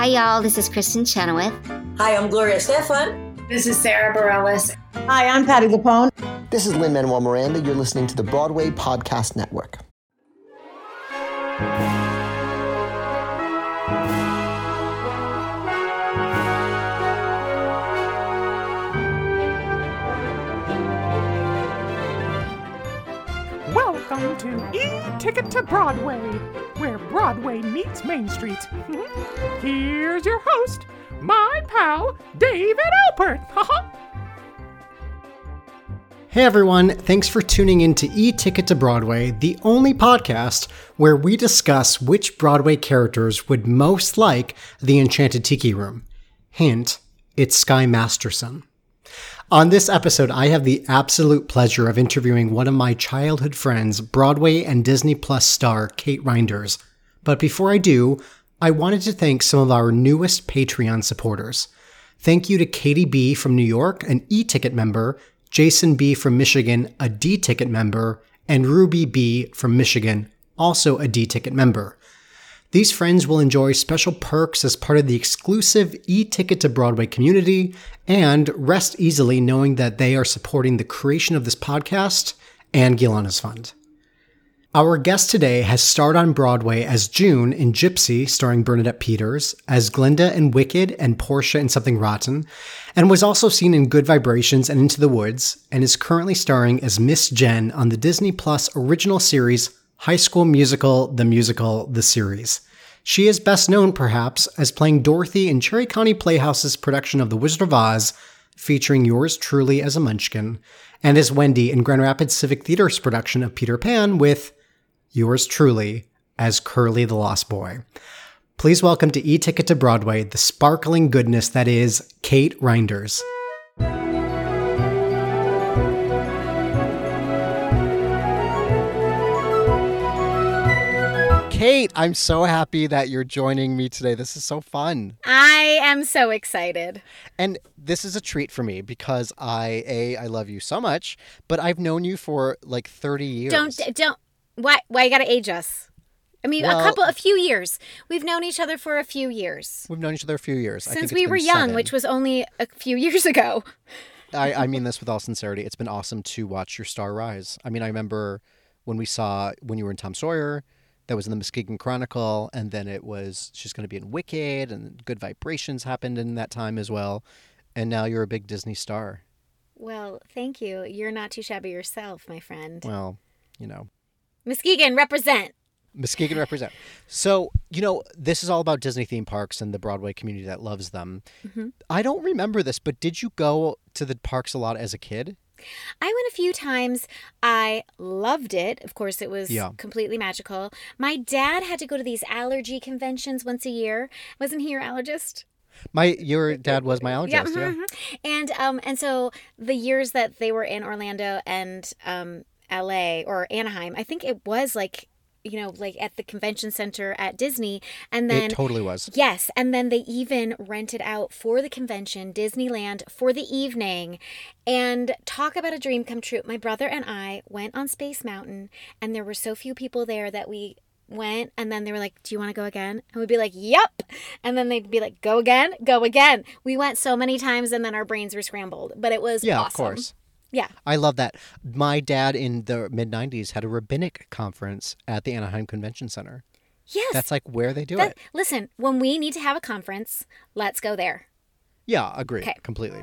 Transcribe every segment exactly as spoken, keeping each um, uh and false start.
Hi, y'all. This is Kristen Chenoweth. Hi, I'm Gloria Stefan. This is Sarah Bareilles. Hi, I'm Patti LuPone. This is Lin-Manuel Miranda. You're listening to the Broadway Podcast Network. Welcome to E-Ticket to Broadway, where Broadway meets Main Street. Here's your host, my pal, David Alpert. Hey everyone, thanks for tuning in to E-Ticket to Broadway, the only podcast where we discuss which Broadway characters would most like the Enchanted Tiki Room. Hint, it's Sky Masterson. On this episode, I have the absolute pleasure of interviewing one of my childhood friends, Broadway and Disney Plus star Kate Reinders. But before I do, I wanted to thank some of our newest Patreon supporters. Thank you to Katie B. from New York, an E-Ticket member, Jason B. from Michigan, a D-Ticket member, and Ruby B. from Michigan, also a D-Ticket member. These friends will enjoy special perks as part of the exclusive E-Ticket to Broadway community and rest easily knowing that they are supporting the creation of this podcast and Gilana's Fund. Our guest today has starred on Broadway as June in Gypsy, starring Bernadette Peters, as Glinda in Wicked and Portia in Something Rotten, and was also seen in Good Vibrations and Into the Woods, and is currently starring as Miss Jen on the Disney Plus original series High School Musical, the Musical, the Series. She is best known, perhaps, as playing Dorothy in Cherry County Playhouse's production of The Wizard of Oz, featuring yours truly as a Munchkin, and as Wendy in Grand Rapids Civic Theater's production of Peter Pan with yours truly as Curly the Lost Boy. Please welcome to E-Ticket to Broadway the sparkling goodness that is Kate Reinders. Kate, I'm so happy that you're joining me today. This is so fun. I am so excited. And this is a treat for me because I, A, I love you so much, but I've known you for like thirty years. Don't, don't, why, why you gotta age us? I mean, well, a couple, a few years. We've known each other for a few years. We've known each other a few years. Since I think we were young, seven. which was only a few years ago. I, I mean this with all sincerity. It's been awesome to watch your star rise. I mean, I remember when we saw, when you were in Tom Sawyer, that was in the Muskegon Chronicle, and then it was, she's going to be in Wicked, and Good Vibrations happened in that time as well. And now you're a big Disney star. Well, thank you. You're not too shabby yourself, my friend. Well, you know. Muskegon, represent. Muskegon represent. So, you know, this is all about Disney theme parks and the Broadway community that loves them. Mm-hmm. I don't remember this, but did you go to the parks a lot as a kid? I went a few times. I loved it. Of course, it was yeah. completely magical. My dad had to go to these allergy conventions once a year. Wasn't he your allergist? My your dad was my allergist, yeah. yeah. Mm-hmm. And um and so the years that they were in Orlando and um L A or Anaheim, I think it was like, you know, like at the convention center at Disney. And then it totally was. Yes. And then they even rented out for the convention, Disneyland for the evening. And talk about a dream come true. My brother and I went on Space Mountain, and there were so few people there that we went, and then they were like, do you want to go again? And we'd be like, yep. And then they'd be like, go again, go again. We went so many times, and then our brains were scrambled. But it was yeah, awesome. Of course. Yeah. I love that. My dad in the mid nineties had a rabbinic conference at the Anaheim Convention Center. Yes. That's like where they do that, it. Listen, when we need to have a conference, let's go there. Yeah, agree. Okay. Completely.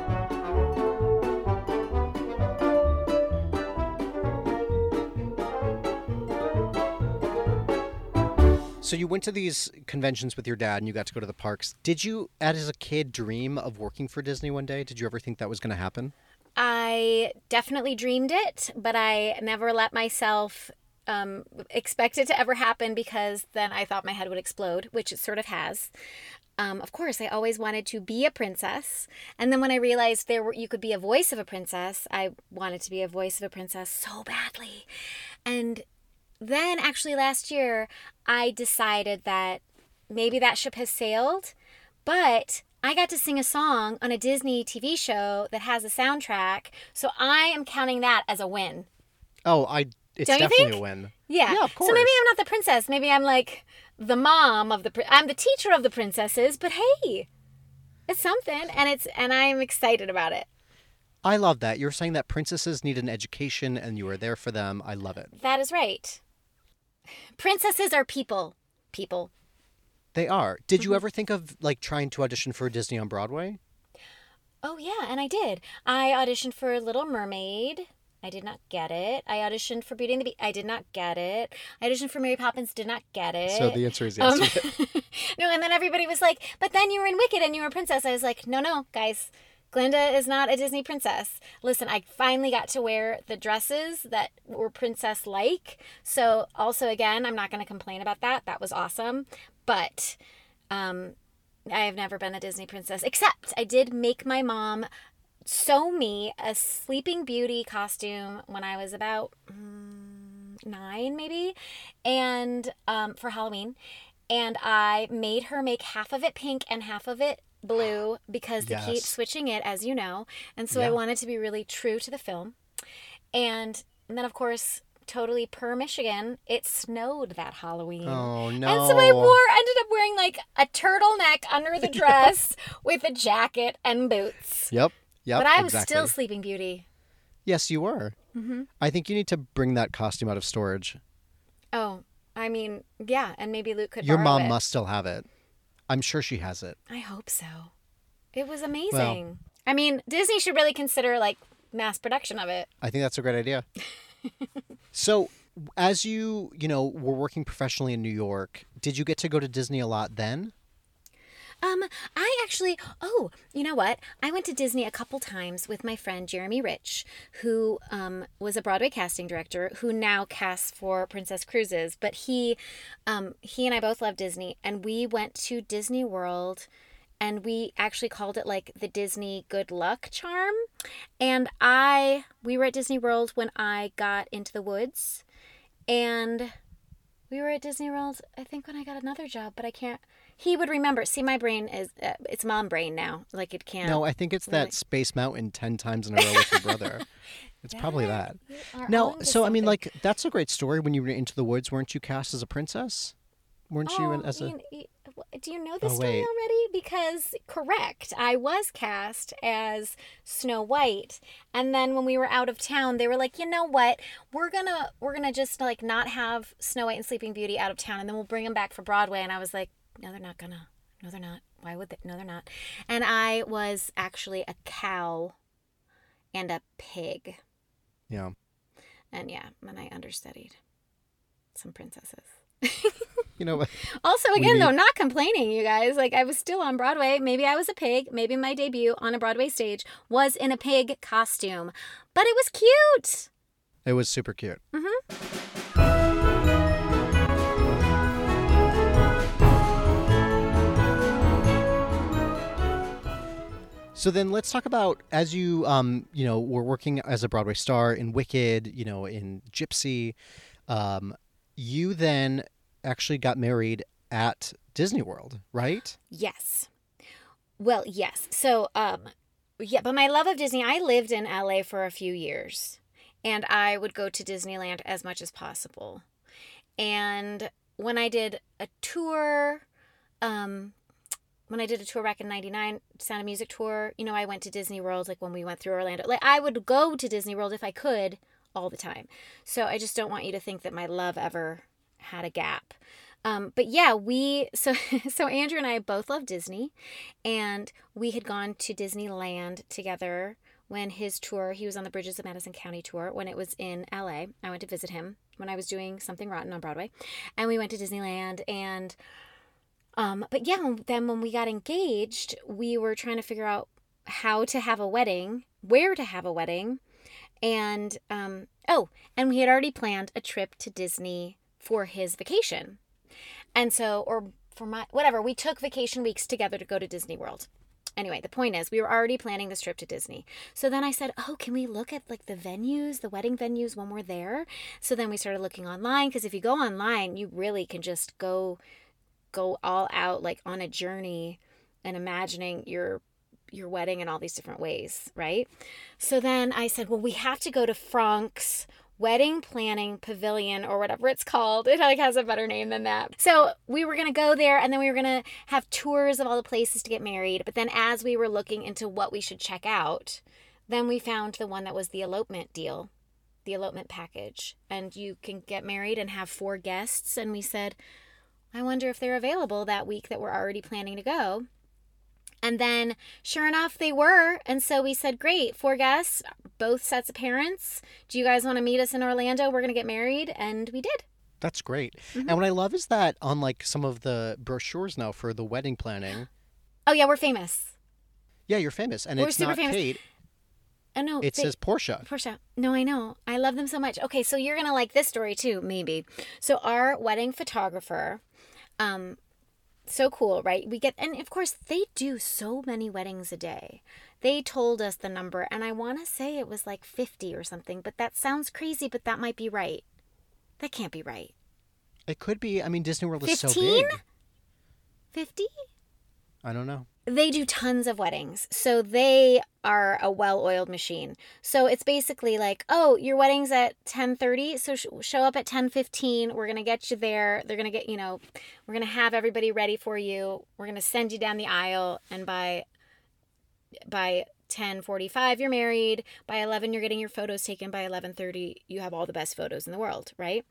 So you went to these conventions with your dad and you got to go to the parks. Did you, as a kid, dream of working for Disney one day? Did you ever think that was going to happen? I definitely dreamed it, but I never let myself um, expect it to ever happen because then I thought my head would explode, which it sort of has. Um, of course, I always wanted to be a princess. And then when I realized there were, you could be a voice of a princess, I wanted to be a voice of a princess so badly. And then actually last year, I decided that maybe that ship has sailed, but I got to sing a song on a Disney T V show that has a soundtrack, so I am counting that as a win. Oh, I it's Don't you definitely think? a win. Yeah. Yeah, of course. So maybe I'm not the princess. Maybe I'm like the mom of the, prin- I'm the teacher of the princesses, but hey, it's something, and it's, and I'm excited about it. I love that. You're saying that princesses need an education and you are there for them. I love it. That is right. Princesses are people. People. They are. Did Mm-hmm. you ever think of like trying to audition for Disney on Broadway? Oh, yeah, and I did. I auditioned for Little Mermaid. I did not get it. I auditioned for Beauty and the Beast. I did not get it. I auditioned for Mary Poppins. Did not get it. So the answer is yes. Um, no, and then everybody was like, but then you were in Wicked and you were a princess. I was like, no, no, guys. Glinda is not a Disney princess. Listen, I finally got to wear the dresses that were princess-like. So also, again, I'm not going to complain about that. That was awesome. But um, I have never been a Disney princess, except I did make my mom sew me a Sleeping Beauty costume when I was about um, nine, maybe, and um, for Halloween. And I made her make half of it pink and half of it blue because Yes. they keep switching it, as you know. And so Yeah. I wanted to be really true to the film. And, and then, of course, totally per Michigan, it snowed that Halloween. Oh, no. And so I wore, ended up wearing like a turtleneck under the dress with a jacket and boots. Yep. Yep. But I was exactly. still Sleeping Beauty. Yes, you were. Mm-hmm. I think you need to bring that costume out of storage. Oh, I mean, yeah, and maybe Luke could Your borrow mom it. must still have it. I'm sure she has it. I hope so. It was amazing. I mean, Disney should really consider like mass production of it. I think that's a great idea. So, as you, you know, were working professionally in New York, did you get to go to Disney a lot then? Um, I actually, oh, you know what? I went to Disney a couple times with my friend Jeremy Rich, who um, was a Broadway casting director who now casts for Princess Cruises. But he, um, he and I both love Disney, and we went to Disney World, and we actually called it like the Disney Good Luck Charm. And I, we were at Disney World when I got Into the Woods, and we were at Disney World, I think, when I got another job, but I can't. He would remember. See, my brain is, uh, it's mom brain now. Like, it can't. No, I think it's really. that Space Mountain ten times in a row with your brother. It's probably that. You are No, onto so I mean, something. like, that's a great story. When you were Into the Woods, weren't you cast as a princess? Weren't you in, Oh, as a... you- you- do you know the Oh, story wait. already? Because, correct, I was cast as Snow White, and then when we were out of town, they were like, you know what, we're gonna we're gonna just like not have Snow White and Sleeping Beauty out of town, and then we'll bring them back for Broadway. And I was like, no, they're not gonna. No, they're not. Why would they? No, they're not. And I was actually a cow and a pig, Yeah. and yeah, and I understudied some princesses. You know, Also, We again, though, need- not complaining, you guys. Like, I was still on Broadway. Maybe I was a pig. Maybe my debut on a Broadway stage was in a pig costume. But it was cute. it was super cute. So then let's talk about, as you, um, you know, were working as a Broadway star in Wicked, you know, in Gypsy, um, you then actually got married at Disney World, right? Yes. Well, yes. So, um, yeah, but my love of Disney, I lived in L A for a few years. And I would go to Disneyland as much as possible. And when I did a tour, um, when I did a tour back in ninety-nine, Sound of Music tour, you know, I went to Disney World, like when we went through Orlando. Like, I would go to Disney World if I could all the time. So I just don't want you to think that my love ever had a gap. Um, but yeah, we, so, so Andrew and I both love Disney, and we had gone to Disneyland together when his tour, he was on the Bridges of Madison County tour when it was in L A. I went to visit him when I was doing Something Rotten on Broadway, and we went to Disneyland. And um but yeah, then when we got engaged, we were trying to figure out how to have a wedding, where to have a wedding, and um oh and we had already planned a trip to Disney for his vacation. And so, or for my, whatever, we took vacation weeks together to go to Disney World. Anyway, the point is, we were already planning this trip to Disney. So then I said, oh, can we look at like the venues, the wedding venues when we're there? So then we started looking online, because if you go online, you really can just go, go all out, like on a journey and imagining your, your wedding in all these different ways, right? So then I said, well, we have to go to Frank's wedding planning pavilion or whatever it's called. It like has a better name than that. So we were going to go there, and then we were going to have tours of all the places to get married. But then as we were looking into what we should check out, then we found the one that was the elopement deal, the elopement package. And you can get married and have four guests. And we said, I wonder if they're available that week that we're already planning to go. And then sure enough, they were. And so we said, great, four guests, both sets of parents. Do you guys want to meet us in Orlando? We're going to get married. And we did. That's great. Mm-hmm. And what I love is that on like some of the brochures now for the wedding planning. Oh, yeah, we're famous. Yeah, you're famous. And we're it's super not famous. Kate. Oh, no. It they, says Portia. Portia. No, I know. I love them so much. Okay, so you're going to like this story too, maybe. So our wedding photographer, um, so cool, right? We get, and of course, they do so many weddings a day. They told us the number, and I want to say it was like fifty or something, but that sounds crazy, but that might be right. That can't be right. It could be. I mean, Disney World is so fifteen? big. fifty? I don't know. They do tons of weddings. So they are a well-oiled machine. So it's basically like, oh, your wedding's at ten thirty, so sh- show up at ten fifteen. We're going to get you there. They're going to get, you know, we're going to have everybody ready for you. We're going to send you down the aisle, and by by ten forty-five you're married. By eleven you're getting your photos taken. By eleven thirty you have all the best photos in the world, right?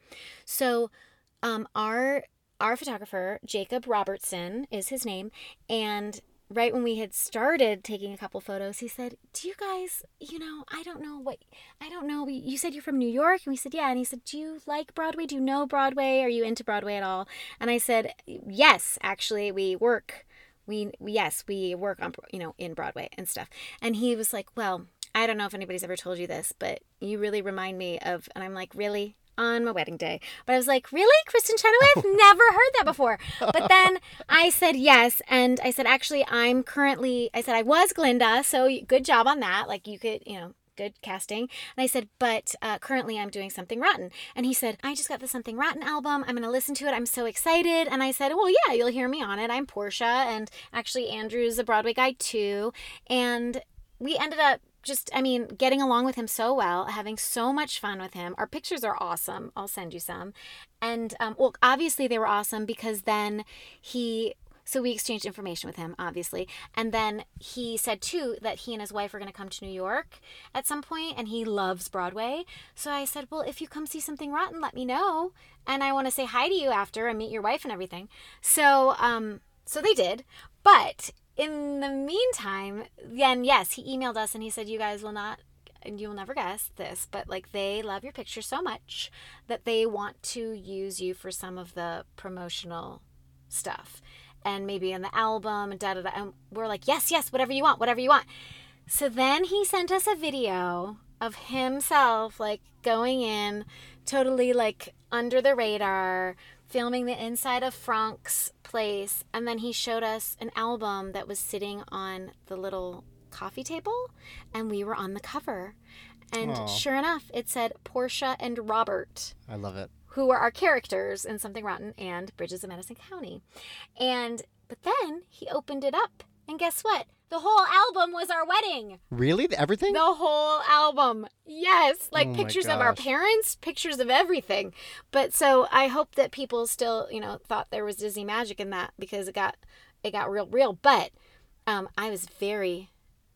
So um our our photographer, Jacob Robertson is his name, and right when we had started taking a couple photos, he said, do you guys, you know, I don't know what, I don't know, you said you're from New York? And we said, yeah. And he said, do you like Broadway? Do you know Broadway? Are you into Broadway at all? And I said, yes, actually, we work, we, yes, we work on, you know, in Broadway and stuff. And he was like, well, I don't know if anybody's ever told you this, but you really remind me of, and I'm like, really? On my wedding day. But I was like, really? Kristen Chenoweth? Never heard that before. But then I said yes. And I said, actually, I'm currently, I said, I was Glinda. So good job on that. Like you could, you know, good casting. And I said, but uh, currently I'm doing Something Rotten. And he said, I just got the Something Rotten album. I'm going to listen to it. I'm so excited. And I said, well, yeah, you'll hear me on it. I'm Portia. And actually Andrew's a Broadway guy too. And we ended up just, I mean, getting along with him so well, having so much fun with him. Our pictures are awesome. I'll send you some. And, um, well, obviously they were awesome because then he, so we exchanged information with him, obviously. And then he said, too, that he and his wife are going to come to New York at some point, and he loves Broadway. So I said, well, if you come see Something Rotten, let me know. And I want to say hi to you after and meet your wife and everything. So, um, so they did. But in the meantime, then yes, he emailed us and he said, you guys will not, and you will never guess this, but like they love your picture so much that they want to use you for some of the promotional stuff and maybe in the album and da da da. And we're like, yes, yes, whatever you want, whatever you want. So then he sent us a video of himself like going in totally like under the radar, filming the inside of Frank's place, and then he showed us an album that was sitting on the little coffee table, and we were on the cover. And Aww. Sure enough, it said Portia and Robert. I love it. Who were our characters in Something Rotten and Bridges of Madison County. And, but then he opened it up, and guess what? The whole album was our wedding. Really? Everything? The whole album. Yes. Like Oh my pictures of our gosh. parents, pictures of everything. But so I hope that people still, you know, thought there was Disney magic in that because it got, it got real, real. But um, I was very,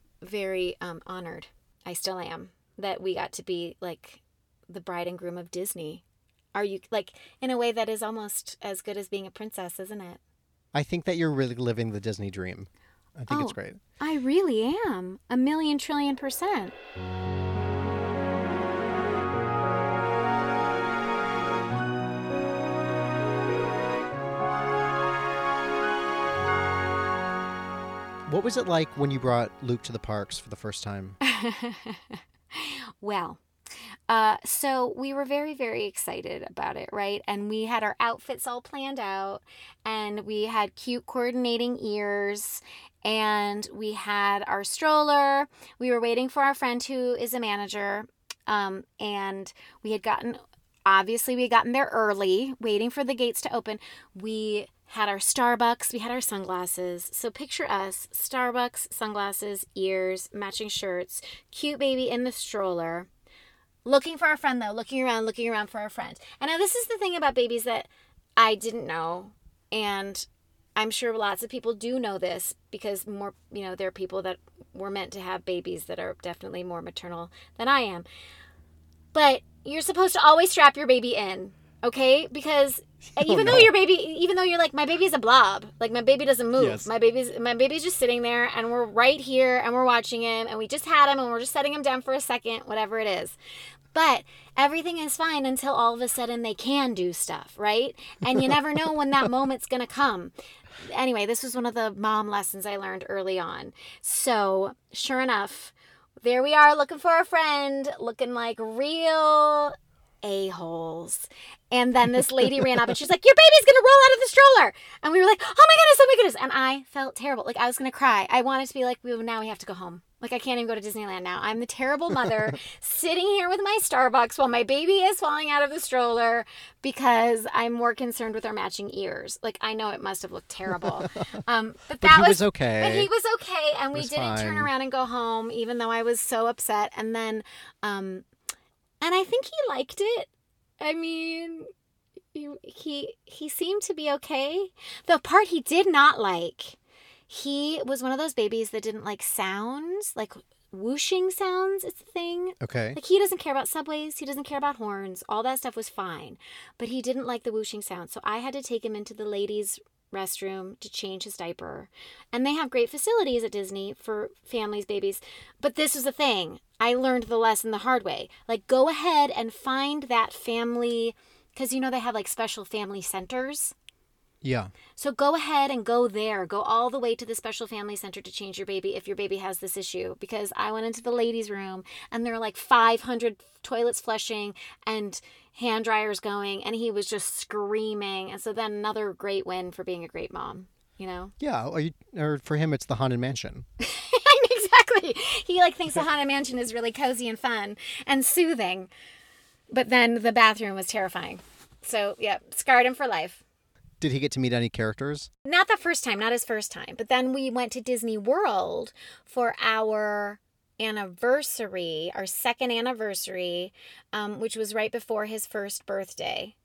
very um, honored. I still am that we got to be like the bride and groom of Disney. Are you like in a way that is almost as good as being a princess, isn't it? I think that you're really living the Disney dream. I think it's Oh. great. I really am. A million trillion percent. What was it like when you brought Luke to the parks for the first time? Well, uh, so we were very, very excited about it, right? And we had our outfits all planned out, and we had cute coordinating ears, and we had our stroller. We were waiting for our friend who is a manager, um, and we had gotten, obviously we had gotten there early, waiting for the gates to open. We had our Starbucks, we had our sunglasses. So picture us, Starbucks, sunglasses, ears, matching shirts, cute baby in the stroller. Looking for a friend, though. Looking around, looking around for a friend. And now this is the thing about babies that I didn't know. And I'm sure lots of people do know this because more, you know, there are people that were meant to have babies that are definitely more maternal than I am. But you're supposed to always strap your baby in, okay? Because even oh, no. though your baby, even though you're like, my baby's a blob, like my baby doesn't move. Yes. My baby's my baby's just sitting there, and we're right here, and we're watching him, and we just had him, and we're just setting him down for a second, whatever it is. But everything is fine until all of a sudden they can do stuff, right? And you never know when that moment's going to come. Anyway, this was one of the mom lessons I learned early on. So sure enough, there we are looking for a friend, looking like real a-holes. And then this lady ran up and she's like, your baby's going to roll out of the stroller. And we were like, oh my goodness, oh my goodness. And I felt terrible. Like I was going to cry. I wanted to be like, well, now we have to go home. Like, I can't even go to Disneyland now. I'm the terrible mother sitting here with my Starbucks while my baby is falling out of the stroller because I'm more concerned with our matching ears. Like, I know it must have looked terrible. Um, but, but that he was, was okay. But he was okay. And we didn't fine. turn around and go home, even though I was so upset. And then, um, and I think he liked it. I mean, he, he, he seemed to be okay. The part he did not like, he was one of those babies that didn't like sounds, like whooshing sounds is the thing. Okay. Like he doesn't care about subways. He doesn't care about horns. All that stuff was fine. But he didn't like the whooshing sound. So I had to take him into the ladies' restroom to change his diaper. And they have great facilities at Disney for families, babies. But this was the thing. I learned the lesson the hard way. Like go ahead and find that family, because you know they have like special family centers. Yeah. So go ahead and go there. Go all the way to the special family center to change your baby if your baby has this issue. Because I went into the ladies' room and there are like five hundred toilets flushing and hand dryers going. And he was just screaming. And so then another great win for being a great mom, you know? Yeah. Or, you, or for him, it's the Haunted Mansion. Exactly. He like thinks the Haunted Mansion is really cozy and fun and soothing. But then the bathroom was terrifying. So, yeah, scarred him for life. Did he get to meet any characters? Not the first time, not his first time. But then we went to Disney World for our anniversary, our second anniversary, um, which was right before his first birthday.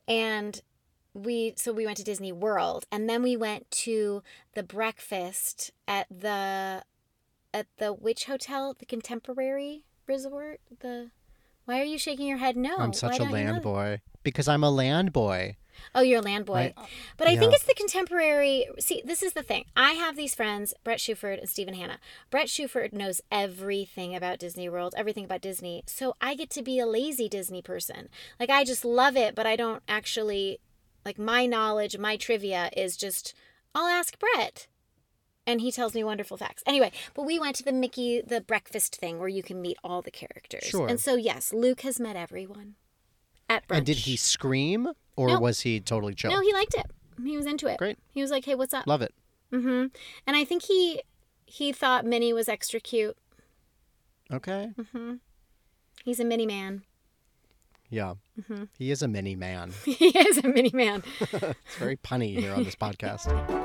And we, so we went to Disney World. And then we went to the breakfast at the, at the which hotel? The Contemporary Resort? The, why are you shaking your head? No. I'm such why a land boy. Because I'm a land boy. Oh, you're a land boy. Right. But I yeah. think it's the Contemporary. See, this is the thing. I have these friends, Brett Shuford and Stephen Hanna. Brett Shuford knows everything about Disney World, everything about Disney. So I get to be a lazy Disney person. Like, I just love it, but I don't actually, like, my knowledge, my trivia is just, I'll ask Brett. And he tells me wonderful facts. Anyway, but we went to the Mickey, the breakfast thing where you can meet all the characters. Sure. And so, yes, Luke has met everyone at brunch. And did he scream? Or no. was he totally chill? No, he liked it. He was into it. Great. He was like, hey, what's up? Love it. Mm-hmm. And I think he he thought Minnie was extra cute. Okay. Mm-hmm. He's a mini man. Yeah. Mm-hmm. He is a mini man. He is a mini man. It's very punny here on this podcast.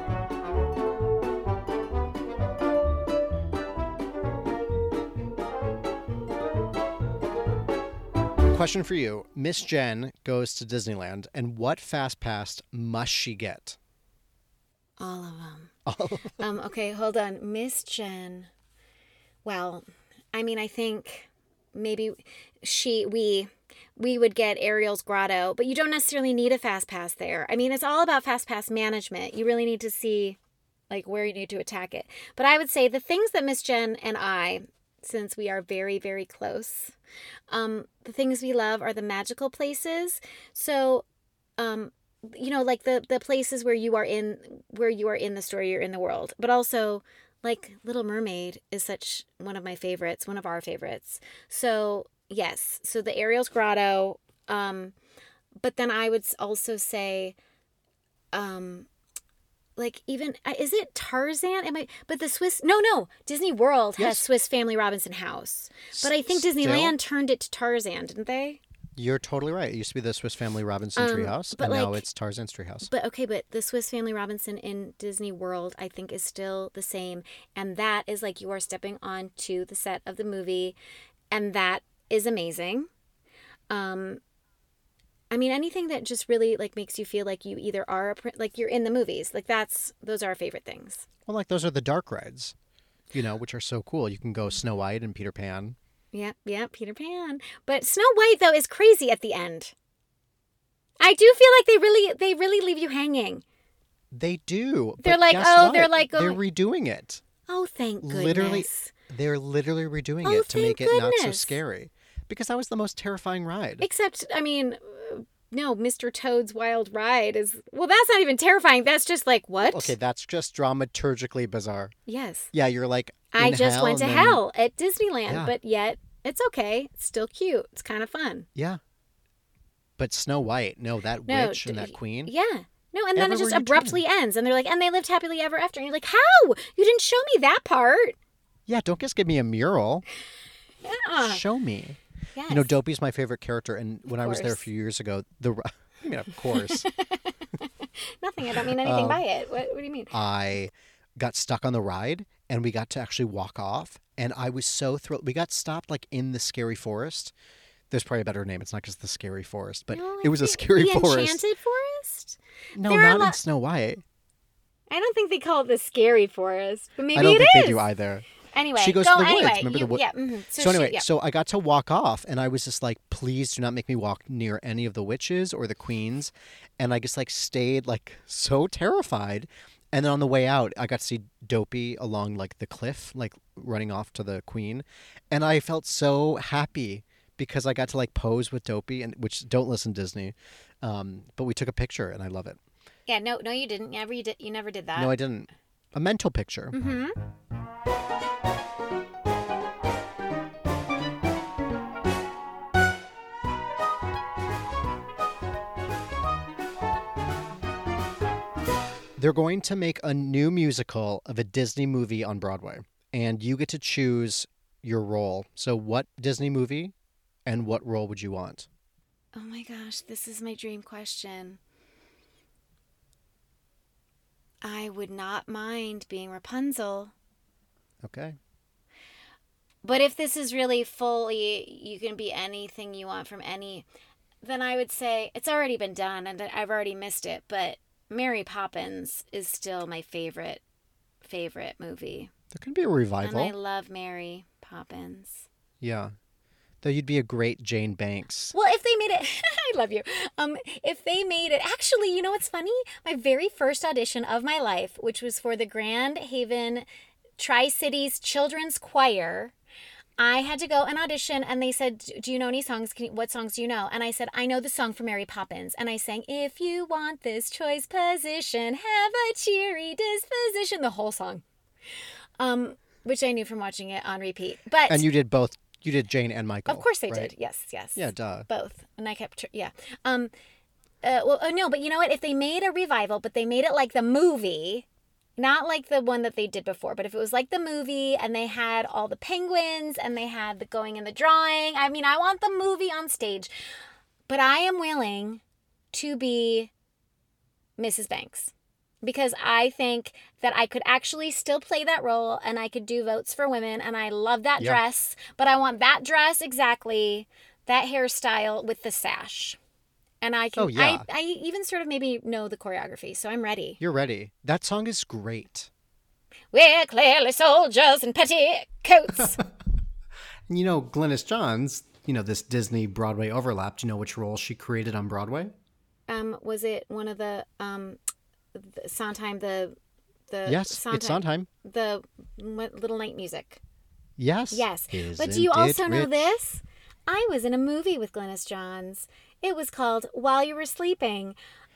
Question for you. Miss Jen goes to Disneyland, and what fast pass must she get? All of them. All of them. Um, okay, hold on. Miss Jen. Well, I mean, I think maybe she, we, we would get Ariel's Grotto, but you don't necessarily need a fast pass there. I mean, it's all about fast pass management. You really need to see, like, where you need to attack it. But I would say the things that Miss Jen and I, since we are very, very close, um, the things we love are the magical places. So, um, you know, like the, the places where you are in, where you are in the story, you're in the world, but also like Little Mermaid is such one of my favorites, one of our favorites. So yes. So the Ariel's Grotto, um, but then I would also say, um, like even, is it Tarzan? Am I, but the Swiss, no, no, Disney World has yes. Swiss Family Robinson House. But I think Still, Disneyland turned it to Tarzan, didn't they? You're totally right. It used to be the Swiss Family Robinson Um, Treehouse, but and now like- it's Tarzan's Treehouse. But okay, but the Swiss Family Robinson in Disney World, I think, is still the same. And that is like you are stepping onto the set of the movie. And that is amazing. Um, I mean, anything that just really like makes you feel like you either are a prin- like you're in the movies. Like that's those are our favorite things. Well, like those are the dark rides, you know, which are so cool. You can go Snow White and Peter Pan. Yeah, yeah, Peter Pan. But Snow White though is crazy at the end. I do feel like they really they really leave you hanging. They do. They're but like, guess oh, what? they're like, they're oh, redoing it. oh, thank goodness. Literally, they're literally redoing Oh, it to thank make it not so goodness. scary. Because that was the most terrifying ride. Except, I mean, uh, no, Mister Toad's Wild Ride is well. That's not even terrifying. That's just like what? Okay, that's just dramaturgically bizarre. Yes. Yeah, you're like. I in just hell went to and then- hell at Disneyland, Yeah. but yet it's okay. It's still cute. It's kind of fun. Yeah. But Snow White, no, that No, witch and d- that queen. Yeah. No, and then it Everywhere just you abruptly ends, and they're like, and they lived happily ever after. And you're like, how? You didn't show me that part. Yeah, don't just give me a mural. Yeah. Show me. Yes. You know, Dopey's my favorite character, and when Of I was there a course. few years ago, the I mean, of course, Nothing. I don't mean anything Um, by it. What, what do you mean? I got stuck on the ride, and we got to actually walk off, and I was so thrilled. We got stopped like in the scary forest. There's probably a better name. It's not just the scary forest, but No, it I was a think- scary the forest. Enchanted Forest? No, There are not lo- in Snow White. I don't think they call it the scary forest, but maybe I don't it think is. they do either. Anyway, She goes go to the woods. anyway. Remember you, the wood? Yeah. mhm. So, she- anyway, yeah. so I got to walk off, and I was just like, please do not make me walk near any of the witches or the queens. And I just like stayed like so terrified. And then on the way out, I got to see Dopey along like the cliff, like running off to the queen. And I felt so happy because I got to like pose with Dopey, and which don't listen Disney. Um, but we took a picture, and I love it. Yeah, no, no, you didn't. Never, you did. You never did that. No, I didn't. A mental picture. Mm-hmm. They're going to make a new musical of a Disney movie on Broadway, and you get to choose your role. So, what Disney movie and what role would you want? Oh my gosh, this is my dream question. I would not mind being Rapunzel. Okay. But if this is really fully, you can be anything you want from any, then I would say it's already been done and I've already missed it. But Mary Poppins is still my favorite, favorite movie. There could be a revival. And I love Mary Poppins. Yeah. Though you'd be a great Jane Banks. Well, if they made it, I love you. Um, if they made it, actually, you know what's funny? My very first audition of my life, which was for the Grand Haven Tri-Cities Children's Choir, I had to go and audition, and they said, do you know any songs? Can you, what songs do you know? And I said, I know the song for Mary Poppins. And I sang, if you want this choice position, have a cheery disposition, the whole song, um, which I knew from watching it on repeat. But And you did both. You did Jane and Michael. of course I right? did. Yes, yes. Yeah, duh. Both. And I kept, tr- yeah. Um, uh, well, oh, no, but you know what? If they made a revival, but they made it like the movie, not like the one that they did before, but if it was like the movie and they had all the penguins and they had the going in the drawing, I mean, I want the movie on stage. But I am willing to be Missus Banks. Because I think that I could actually still play that role and I could do Votes for Women and I love that Yeah. dress, but I want that dress exactly, that hairstyle with the sash. And I can Oh, yeah. I, I even sort of maybe know the choreography, so I'm ready. You're ready. That song is great. We're clearly soldiers in petticoats. And you know, Glynis Johns, you know, this Disney Broadway overlap, do you know which role she created on Broadway? um, was it one of the um the Sondheim the the Yes, it's Sondheim. the what, Little Night Music. Yes. Yes. But Isn't do you it also know rich? this? I was in a movie with Glynis Johns. It was called While You Were Sleeping.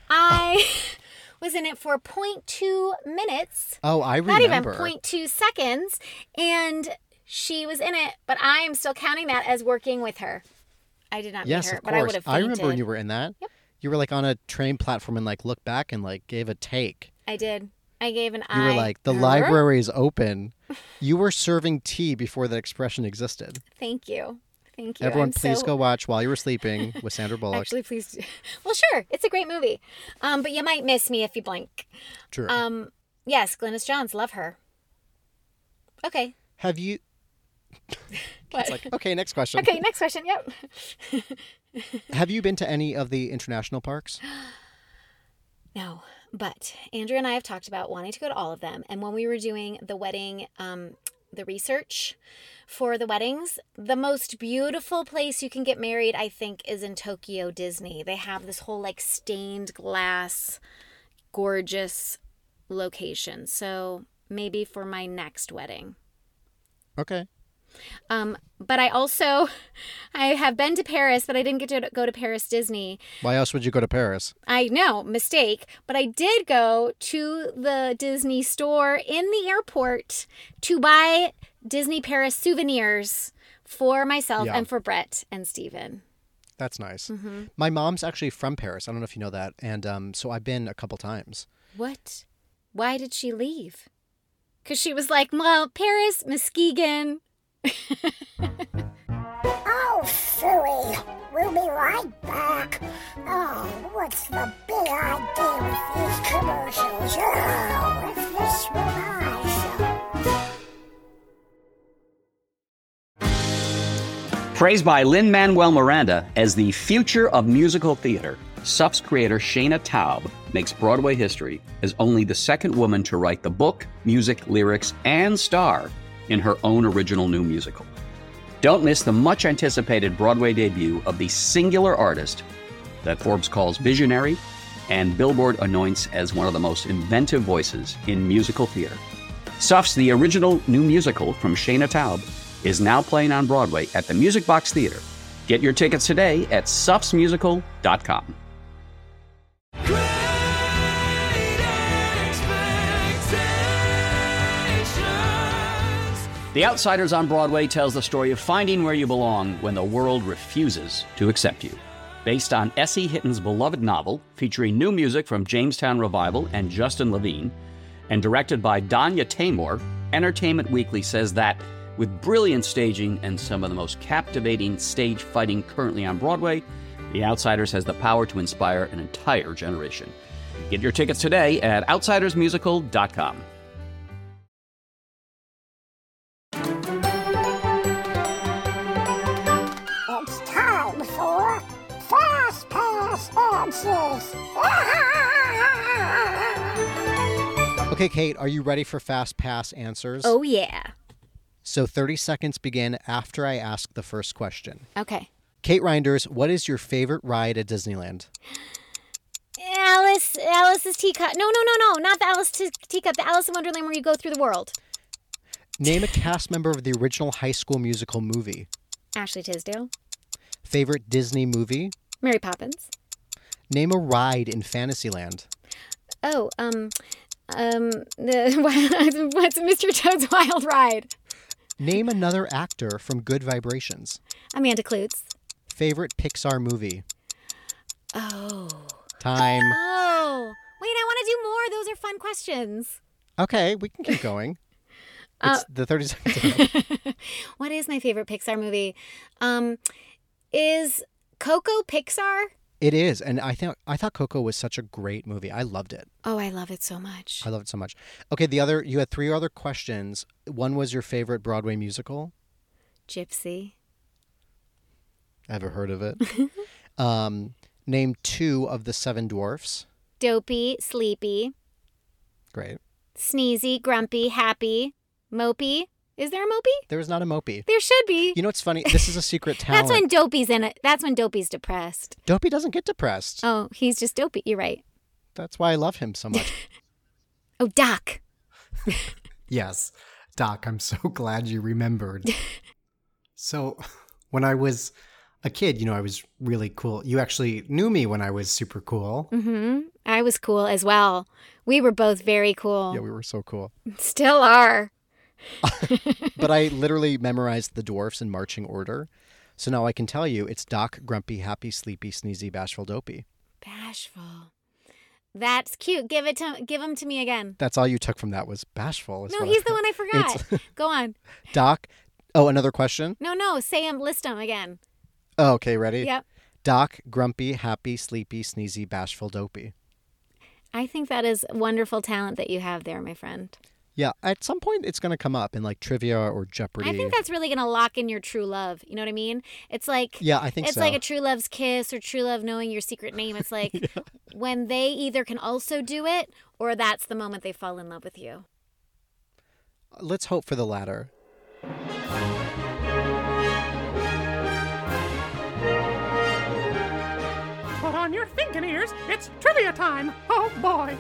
I was in it for zero point two minutes. Oh, I Not even remember. zero point two seconds. And she was in it, but I am still counting that as working with her. I did not Yes, meet her, of but I would course. have I, fainted. remember when you were in that. Yep. You were like on a train platform and like looked back and like gave a take. I did. I gave an You eye. were like, the Huh? library is open. You were serving tea before that expression existed. Thank you. Thank you. Everyone, I'm please so... go watch While You Were Sleeping with Sandra Bullock. Actually, please do. Well, sure. It's a great movie. Um, but you might miss me if you blink. True. Um, yes, Glynis Johns. Love her. Okay. Have you It's like, okay, next question. Okay, next question. Yep. Have you been to any of the international parks? No, but Andrew and I have talked about wanting to go to all of them. And when we were doing the wedding, um, the research for the weddings, the most beautiful place you can get married, I think, is in Tokyo Disney. They have this whole like stained glass, gorgeous location. So maybe for my next wedding. Okay. Um, but I also, I have been to Paris, but I didn't get to go to Paris Disney. Why else would you go to Paris? I know, mistake. But I did go to the Disney store in the airport to buy Disney Paris souvenirs for myself Yeah. and for Brett and Steven. That's nice. Mm-hmm. My mom's actually from Paris. I don't know if you know that. And um, so I've been a couple times. What? Why did she leave? Because she was like, well, Paris, Muskegon. Oh, phooey. We'll be right back. Oh, what's the big idea with these commercials? Oh, if this were my show. Praised by Lin-Manuel Miranda as the future of musical theater, S U F's creator Shayna Taub makes Broadway history as only the second woman to write the book, music, lyrics, and star in her own original new musical. Don't miss the much-anticipated Broadway debut of the singular artist that Forbes calls visionary and Billboard anoints as one of the most inventive voices in musical theater. S U F's The Original New Musical from Shayna Taub is now playing on Broadway at the Music Box Theater. Get your tickets today at sufs musical dot com. The Outsiders on Broadway tells the story of finding where you belong when the world refuses to accept you. Based on S E Hitton's beloved novel, featuring new music from Jamestown Revival and Justin Levine, and directed by Danya Taymor, Entertainment Weekly says that, with brilliant staging and some of the most captivating stage fighting currently on Broadway, The Outsiders has the power to inspire an entire generation. Get your tickets today at outsiders musical dot com. It's time for Fast Pass Answers. Okay, Kate, are you ready for Fast Pass answers? Oh, yeah. So thirty seconds begin after I ask the first question. Okay. Kate Reinders, what is your favorite ride at Disneyland? Alice, Alice's Teacup. No, no, no, no, not the Alice Te- Teacup. The Alice in Wonderland where you go through the world. Name a cast member of the original High School Musical movie. Ashley Tisdale. Favorite Disney movie? Mary Poppins. Name a ride in Fantasyland. Oh, um, um, the, what's Mister Toad's Wild Ride? Name another actor from Good Vibrations. Amanda Kloots. Favorite Pixar movie. Oh. Time. Oh. Wait, I want to do more. Those are fun questions. Okay, we can keep going. It's Uh, the thirty seconds. What is my favorite Pixar movie? Um, is Coco Pixar? It is, and I think I thought Coco was such a great movie. I loved it. Oh, I love it so much. I love it so much. Okay, the other you had three other questions. One was your favorite Broadway musical. Gypsy. Ever heard of it? um, name two of the Seven Dwarfs. Dopey, Sleepy, Great. Sneezy, Grumpy, Happy, Mopey. Is there a Mopey? There is not a Mopey. There should be. You know what's funny? This is a secret talent. That's when Dopey's in it. That's when Dopey's depressed. Dopey doesn't get depressed. Oh, he's just Dopey. You're right. That's why I love him so much. Oh, Doc. Yes. Doc, I'm so glad you remembered. So, when I was a kid, you know, I was really cool. You actually knew me when I was super cool. Mm-hmm. I was cool as well. We were both very cool. Yeah, we were so cool. Still are. But I literally memorized the dwarfs in marching order. So now I can tell you it's Doc, Grumpy, Happy, Sleepy, Sneezy, Bashful, Dopey. Bashful. That's cute. Give it to give him to me again. That's all you took from that was Bashful. is No, what he's I- the one I forgot. It's- Go on. Doc. Oh, another question? No, no. Say him. List them again. Oh, okay, ready? Yep. Doc, Grumpy, Happy, Sleepy, Sneezy, Bashful, Dopey. I think that is wonderful talent that you have there, my friend. Yeah, at some point it's going to come up in like trivia or Jeopardy. I think that's really going to lock in your true love. You know what I mean? It's like Yeah, I think it's so. like a true love's kiss or true love knowing your secret name. It's like yeah. when they either can also do it or that's the moment they fall in love with you. Let's hope for the latter. Put on your thinking ears. It's trivia time. Oh, boy.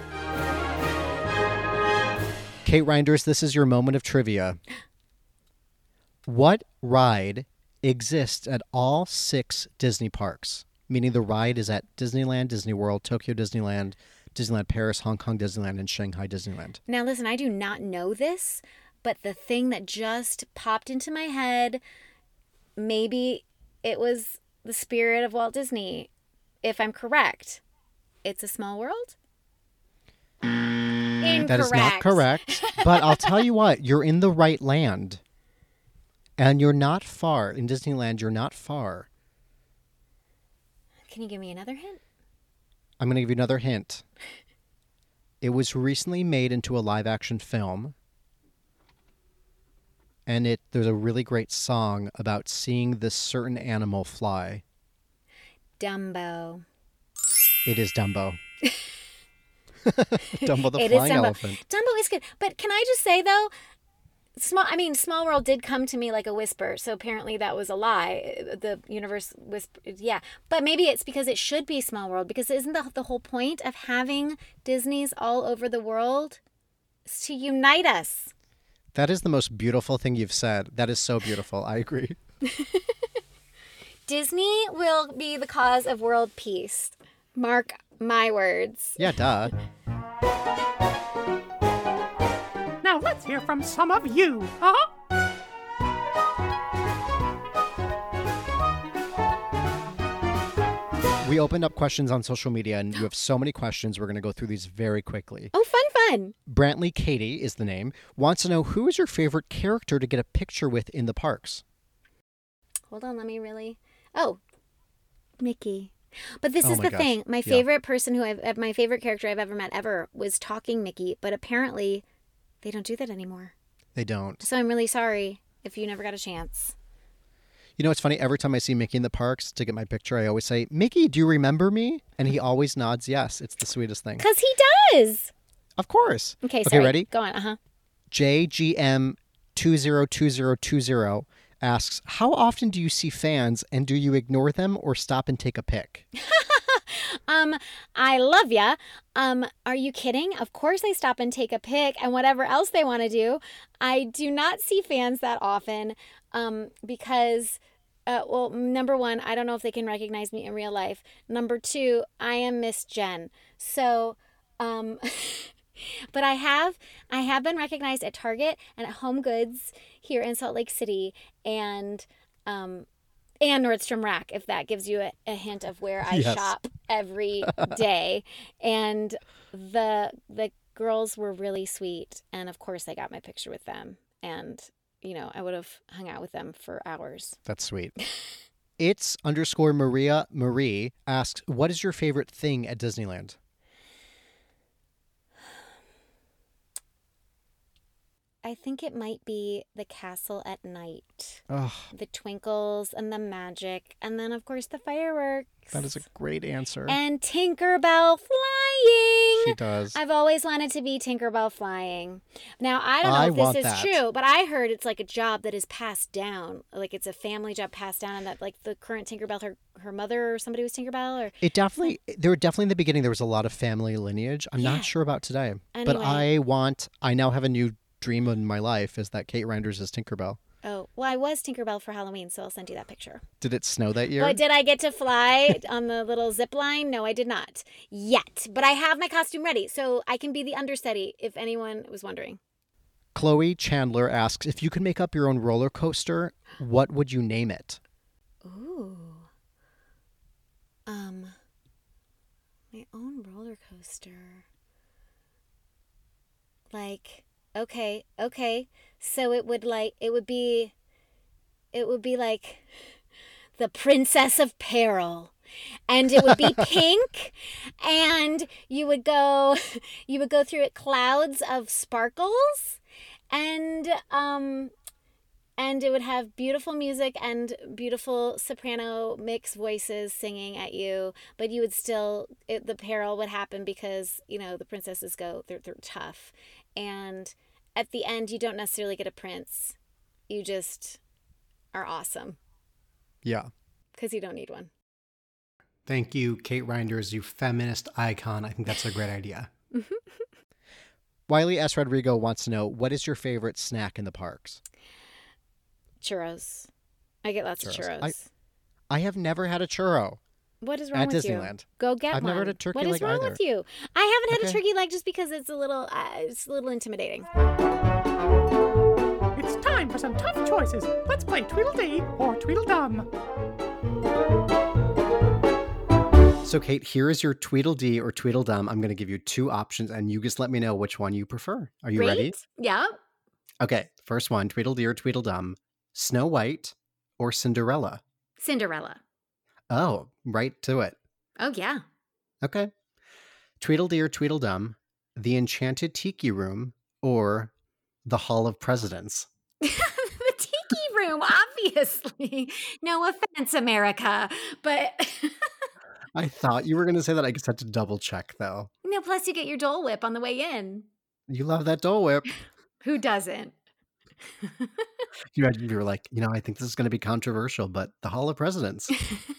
Kate Reinders, this is your moment of trivia. What ride exists at all six Disney parks? Meaning the ride is at Disneyland, Disney World, Tokyo Disneyland, Disneyland Paris, Hong Kong Disneyland, and Shanghai Disneyland. Now, listen, I do not know this, but the thing that just popped into my head, maybe it was the spirit of Walt Disney. If I'm correct, it's A Small World? Incorrect. That is not correct. But I'll tell you what, you're in the right land. And you're not far. In Disneyland, you're not far. Can you give me another hint? I'm going to give you another hint. It was recently made into a live-action film. And it there's a really great song about seeing this certain animal fly. Dumbo. It is Dumbo. Dumbo the it flying is Dumbo. elephant. Dumbo is good. But can I just say, though, small. I mean, Small World did come to me like a whisper, so apparently that was a lie. The universe whisper, yeah. But maybe it's because it should be Small World, because isn't the, the whole point of having Disneys all over the world is to unite us? That is the most beautiful thing you've said. That is so beautiful. I agree. Disney will be the cause of world peace. Mark my words. Yeah, duh. Now let's hear from some of you, huh? We opened up questions on social media, and you have so many questions. We're going to go through these very quickly. Oh, fun, fun. Brantley Katie is the name. Wants to know, who is your favorite character to get a picture with in the parks? Hold on, let me really... Oh, Mickey. But this Oh is my the gosh. thing. My Yeah. favorite person who I've... My favorite character I've ever met ever was talking Mickey, but apparently they don't do that anymore. They don't. So I'm really sorry if you never got a chance. You know, it's funny. Every time I see Mickey in the parks to get my picture, I always say, Mickey, do you remember me? And he always nods yes. It's the sweetest thing. Because he does. Of course. Okay, Okay, sorry. ready? Go on, uh-huh. J G M two zero two zero two zero asks, how often do you see fans, and do you ignore them or stop and take a pic? Um, I love ya. Um, are you kidding? Of course I stop and take a pic and whatever else they want to do. I do not see fans that often, um, because, uh, well, number one, I don't know if they can recognize me in real life. Number two, I am Miss Jen. So, um, but I have, I have been recognized at Target and at Home Goods here in Salt Lake City, and, um, and Nordstrom Rack, if that gives you a, a hint of where I Yes. shop every day. And the the girls were really sweet. And of course I got my picture with them. And, you know, I would have hung out with them for hours. That's sweet. It's underscore Maria Marie asks, what is your favorite thing at Disneyland? I think it might be the castle at night. Oh, The twinkles and the magic. And then, of course, the fireworks. that is a great answer. And Tinkerbell flying. She does. I've always wanted to be Tinkerbell flying. Now, I don't know I if want this is that. true, but I heard it's like a job that is passed down. Like it's a family job passed down, and that like the current Tinkerbell, her, her mother or somebody was Tinkerbell. Or It definitely, there were definitely in the beginning, there was a lot of family lineage. I'm Yeah. not sure about today. But Anyway. I want, I now have a new dream in my life, is that Kate Reinders is Tinkerbell. Oh, well, I was Tinkerbell for Halloween, so I'll send you that picture. Did it snow that year? But did I get to fly on the little zip line? No, I did not yet. But I have my costume ready, so I can be the understudy if anyone was wondering. Chloe Chandler asks, if you could make up your own roller coaster, what would you name it? Ooh. Um, my own roller coaster. Like, okay, okay. So it would like, it would be, it would be like the Princess of Peril. And it would be pink, and you would go, you would go through it clouds of sparkles, And um and it would have beautiful music and beautiful soprano mix voices singing at you, but you would still it, the peril would happen because, you know, the princesses go they're they're tough. And at the end you don't necessarily get a prince. You just are awesome. Yeah. Cuz you don't need one. Thank you, Kate Reinders, you feminist icon. I think that's a great idea. Wiley S. Rodrigo wants to know, what is your favorite snack in the parks? Churros. I get lots Churros. of churros. I, I have never had a churro. What is wrong at with Disneyland. you? Go get I've one. never had a turkey What is leg wrong either. with you? I haven't had Okay. a turkey leg just because it's a little, uh, it's a little intimidating. It's time for some tough choices. Let's play Tweedledee or Tweedledum. So, Kate, here is your Tweedledee or Tweedledum. I'm going to give you two options, and you just let me know which one you prefer. Are you Great. ready? Yeah. Okay, first one, Tweedledee or Tweedledum. Snow White or Cinderella? Cinderella. Oh, right to it. Oh, yeah. Okay. Tweedledee or Tweedledum. The Enchanted Tiki Room or the Hall of Presidents? The tiki room, obviously. No offense, America, but I thought you were going to say that. I just had to double check, though. no. Plus, you get your Dole Whip on the way in. You love that Dole Whip. Who doesn't? You had- you were like, you know, I think this is going to be controversial, but the Hall of Presidents.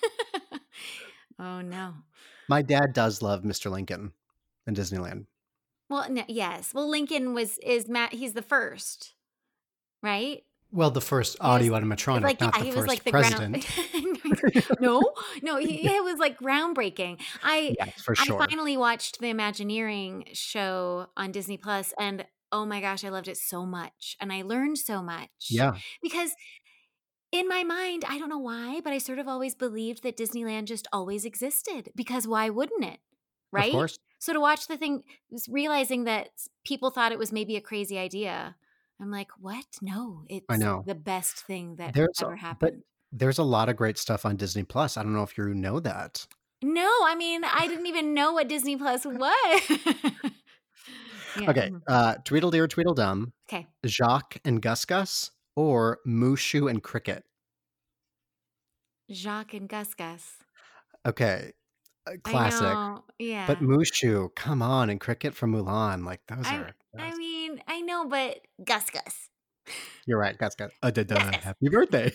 Oh no. My dad does love Mister Lincoln in Disneyland. Well, no, yes. Well, Lincoln was is Matt. He's the first, right? Well, the first audio animatronic, Like not yeah, the he first was like the president. ground. no, no, he, it was like groundbreaking. I Yes, for sure. I finally watched the Imagineering show on Disney Plus, and oh my gosh, I loved it so much, and I learned so much. Yeah. Because in my mind, I don't know why, but I sort of always believed that Disneyland just always existed. Because why wouldn't it? Right? Of course. So to watch the thing, just realizing that people thought it was maybe a crazy idea, I'm like, what? No, it's I know. the best thing that There's ever a, but happened. there's a lot of great stuff on Disney Plus. I don't know if you know that. No, I mean, I didn't even know what Disney Plus was. Yeah. Okay. Uh, Tweedledee or Tweedledum. Okay. Jacques and Gus Gus or Mushu and Cricket? Jacques and Gus Gus. Okay. Uh, I Classic. know, yeah. But Mushu, come on, and Cricket from Mulan. Like, those I, are. I mean, I know, but Gus Gus. You're right. Gus Gus. Uh, da, da, Gus Gus. happy birthday.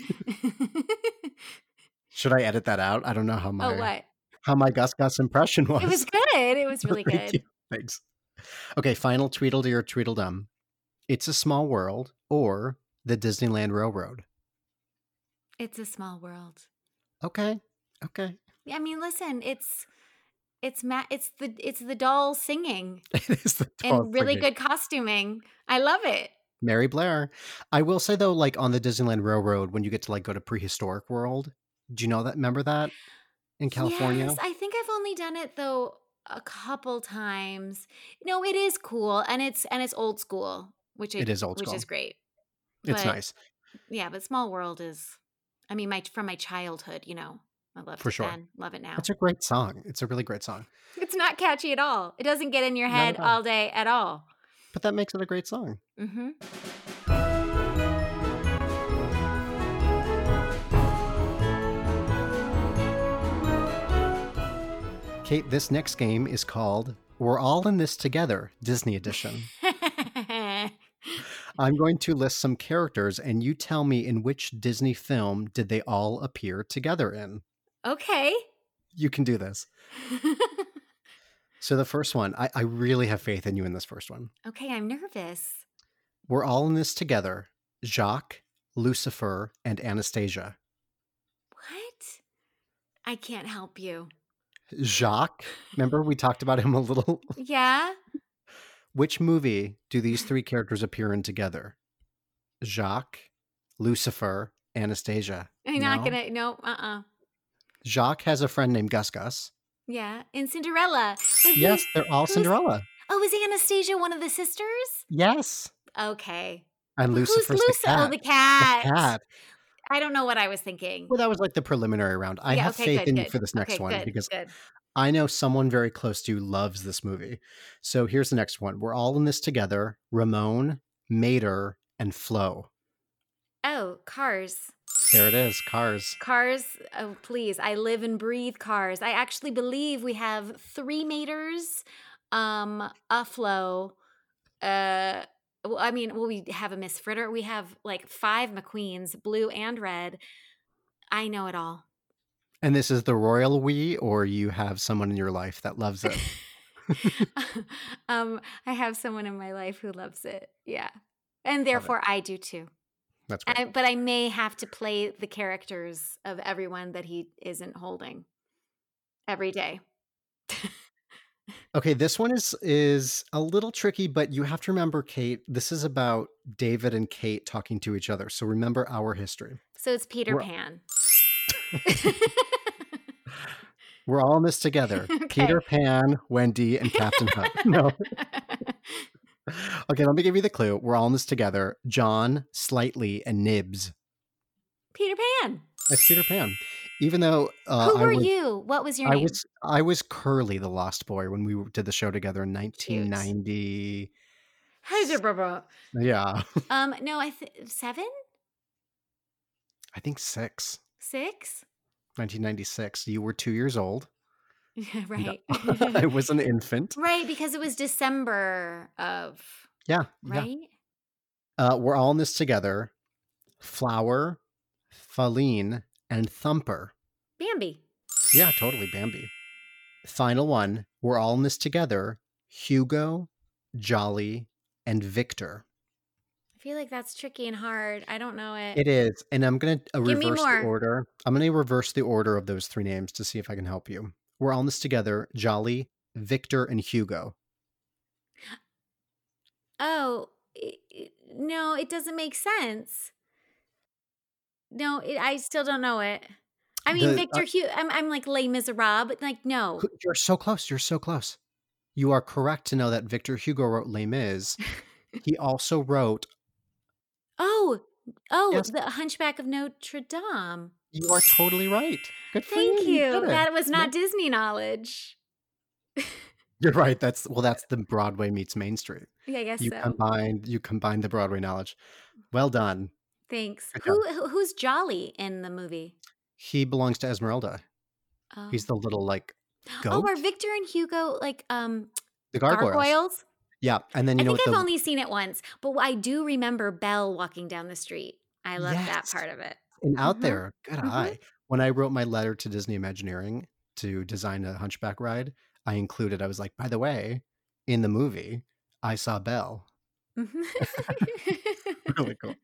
Should I edit that out? I don't know how my Oh, what? how my Gus Gus impression was. It was good. It was really Thank good. you. Thanks. Okay, final Tweedledee or Tweedledum. It's a Small World or the Disneyland Railroad? It's a small world. Okay. Okay. I mean, listen, it's it's ma- it's the it's the doll singing It is the doll and really singing. good costuming. I love it. Mary Blair. I will say though, like on the Disneyland Railroad, when you get to like go to prehistoric world, do you know that? Remember that in California? Yes, I think I've only done it though a couple times. No, it is cool, and it's and it's old school, which It is old which school. is great. It's but- nice. Yeah, but Small World is, I mean, my from my childhood, you know, I loved For it sure. then, love it now. It's a great song. It's a really great song. It's not catchy at all. It doesn't get in your Not head at all. all day at all. But that makes it a great song. Mm-hmm. Kate, this next game is called We're All in This Together, Disney Edition. I'm going to list some characters and you tell me in which Disney film did they all appear together in. Okay. You can do this. So the first one, I, I really have faith in you in this first one. Okay, I'm nervous. We're all in this together. Jacques, Lucifer, and Anastasia. What? I can't help you. Jacques, remember we talked about him a little? Yeah? Which movie do these three characters appear in together? Jacques, Lucifer, Anastasia. I'm not No? gonna, no, uh-uh. Jacques has a friend named Gus Gus. Yeah, in Cinderella. But Yes, who's- they're all who's- Cinderella. Oh, is Anastasia one of the sisters? Yes. Okay. And Who's Lucifer's Lucy? the cat. Oh, the cat. The cat. I don't know what I was thinking. Well, that was like the preliminary round. I Yeah, have okay, faith good, in you good. for this next Okay, one good, because good. I know someone very close to you loves this movie. So here's the next one. We're all in this together. Ramon, Mater, and Flo. Oh, Cars. There it is, Cars. Cars, oh, please. I live and breathe Cars. I actually believe we have three Maters, um, a Flo. Uh, well, I mean, well, we have a Miss Fritter. We have like five McQueens, blue and red. I know it all. And this is the royal we, or you have someone in your life that loves it? um, I have someone in my life who loves it. Yeah. And therefore I do too. That's great. I, but I may have to play the characters of everyone that he isn't holding every day. Okay, this one is is a little tricky, but you have to remember, Kate, this is about David and Kate talking to each other. So remember our history. So it's Peter We're- Pan. We're all in this together. Okay. Peter Pan, Wendy, and Captain Hook. No. Okay, let me give you the clue. We're all in this together. John, Slightly, and Nibs. Peter Pan. That's Peter Pan. Even though uh, Who I were was, you? What was your I name? was I was Curly the Lost Boy when we did the show together in nineteen ninety. Yeah, um, no, I th- seven, I think six. six. nineteen ninety-six. You were two years old. Right. I was an infant. Right, because it was December of, Yeah. right? Yeah. Uh, we're all in this together. Flower, Faline, and Thumper. Bambi. Yeah, totally. Bambi. Final one. We're all in this together. Hugo, Jolly, and Victor. I feel like that's tricky and hard. I don't know it. It is. And I'm going to uh, Give me reverse more. the order. I'm going to reverse the order of those three names to see if I can help you. We're all in this together. Jolly, Victor, and Hugo. Oh, it, it- no, it doesn't make sense. No, it, I still don't know it. I mean, The- Victor uh, Hugh, I'm, I'm like Les Miserables, but like, no. You're so close. You're so close. You are correct to know that Victor Hugo wrote Les Mis. He also wrote. Oh, oh, Yes. the Hunchback of Notre Dame. You are totally right. Good for Thank you. you. did it. That was not Yeah. Disney knowledge. You're right. That's well. That's the Broadway meets Main Street. Yeah, I guess You so. combined. You combined the Broadway knowledge. Well done. Thanks. Good Who, who who's Jolly in the movie? He belongs to Esmeralda. Oh. He's the little like goat. Oh, are Victor and Hugo like um the gargoyles. gargoyles? Yeah, and then you I know think I've the, only seen it once, but I do remember Belle walking down the street. I love that Yes. part of it. and out Mhm. there. Good Mhm. eye. When I wrote my letter to Disney Imagineering to design a Hunchback ride, I included. I was like, by the way, in the movie, I saw Belle. Mhm. Really cool.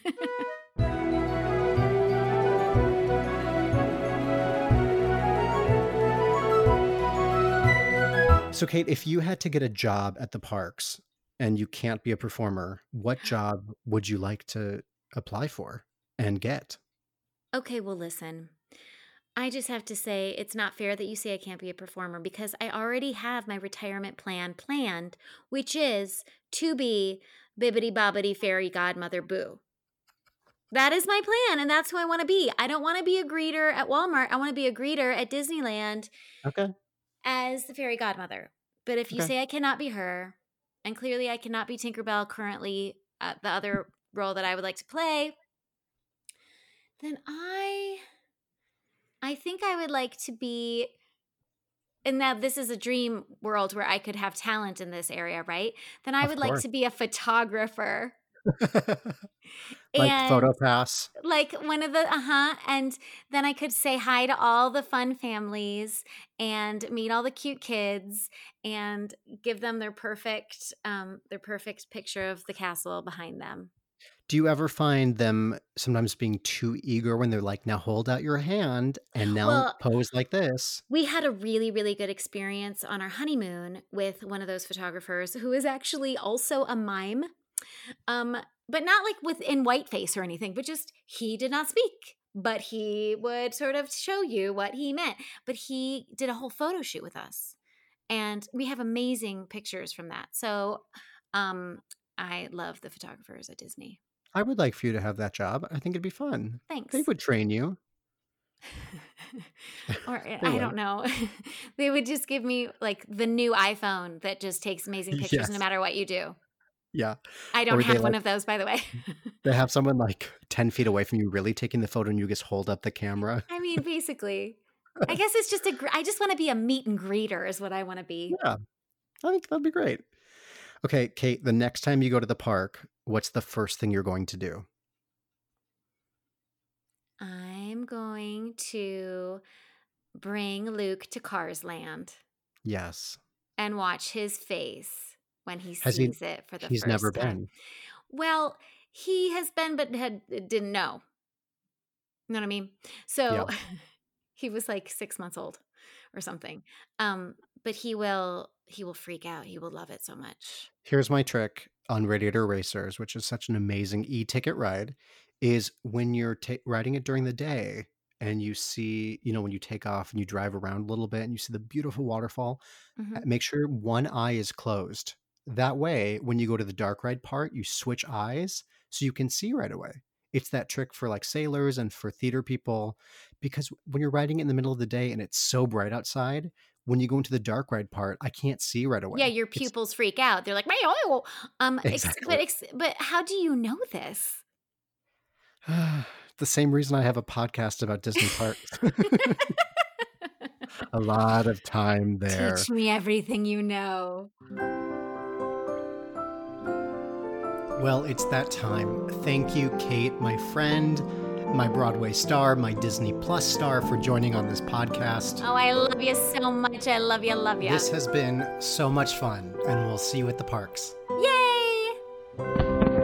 So, Kate, if you had to get a job at the parks and you can't be a performer, what job would you like to apply for and get? Okay, well, listen. I just have to say it's not fair that you say I can't be a performer because I already have my retirement plan planned, which is to be Bibbidi Bobbidi Fairy Godmother Boo. That is my plan, and that's who I want to be. I don't want to be a greeter at Walmart. I want to be a greeter at Disneyland Okay. as the fairy godmother. But if you Okay. say I cannot be her, and clearly I cannot be Tinkerbell currently at the other role that I would like to play, then I I think I would like to be, and now this is a dream world where I could have talent in this area, right? Then I Of would like course. to be a photographer. Like And- Photo Pass. Like one of the, uh huh. And then I could say hi to all the fun families and meet all the cute kids and give them their perfect, um, their perfect picture of the castle behind them. Do you ever find them sometimes being too eager when they're like, now hold out your hand and now Well- pose like this? We had a really, really good experience on our honeymoon with one of those photographers who is actually also a mime. Um, but not like with in whiteface or anything, but just he did not speak, but he would sort of show you what he meant. But he did a whole photo shoot with us, and we have amazing pictures from that. So, um, I love the photographers at Disney. I would like for you to have that job. I think it'd be fun. Thanks. They would train you. Or I would. don't know. They would just give me like the new iPhone that just takes amazing pictures Yes. no matter what you do. Yeah. I don't Or have they, one like- of those, by the way. They have someone like ten feet away from you really taking the photo and you just hold up the camera. I mean, basically. I guess it's just a, gr- I just want to be a meet and greeter is what I want to be. Yeah. I think that'd be great. Okay, Kate, the next time you go to the park, what's the first thing you're going to do? I'm going to bring Luke to Cars Land Yes. and watch his face when he Has he- sees it for the He's first never time. been. Well, he has been, but had didn't know. You know what I mean? So he was like six months old or something. Um, but he will he will freak out. He will love it so much. Here's my trick on Radiator Racers, which is such an amazing e-ticket ride, is when you're ta- riding it during the day and you see, you know, when you take off and you drive around a little bit and you see the beautiful waterfall, Mhm. make sure one eye is closed. That way, when you go to the dark ride part, you switch eyes so you can see right away. It's that trick for like sailors and for theater people, because when you're riding it in the middle of the day and it's so bright outside, when you go into the dark ride part, I can't see right away. Yeah, your It's- pupils freak out. They're like, "Meow." um, ex- Exactly. but ex- but how do you know this? the same reason I have a podcast about Disney parks. A lot of time there. Teach me everything you know. Well, it's that time. Thank you, Kate, my friend, my Broadway star, my Disney Plus star, for joining on this podcast. Oh, I love you so much. I love you. Love you. This has been so much fun, and we'll see you at the parks. Yay!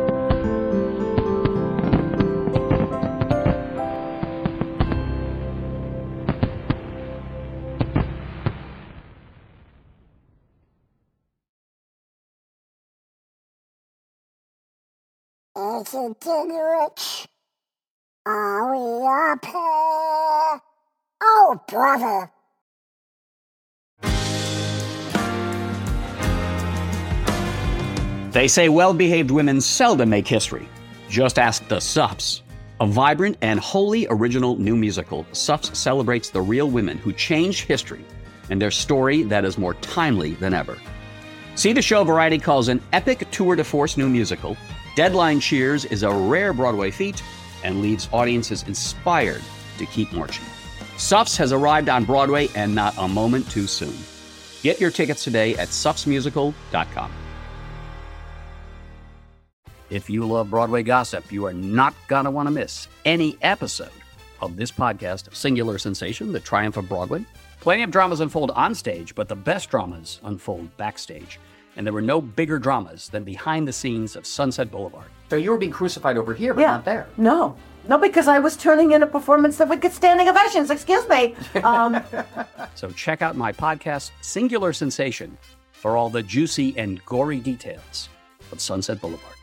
Is it dinner rich? Are we up here? Oh, brother! They say well-behaved women seldom make history. Just ask the Suffs. A vibrant and wholly original new musical, Suffs celebrates the real women who changed history and their story that is more timely than ever. See the show Variety calls an epic tour de force new musical. Deadline cheers is a rare Broadway feat and leaves audiences inspired to keep marching. Suffs has arrived on Broadway and not a moment too soon. Get your tickets today at suffs musical dot com. If you love Broadway gossip, you are not going to want to miss any episode of this podcast, Singular Sensation, The Triumph of Broadway. Plenty of dramas unfold on stage, but the best dramas unfold backstage. And there were no bigger dramas than behind the scenes of Sunset Boulevard. So you were being crucified over here, but Yeah. not there. No. No, because I was turning in a performance that would get standing ovations. Excuse me. Um, So check out my podcast, Singular Sensation, for all the juicy and gory details of Sunset Boulevard.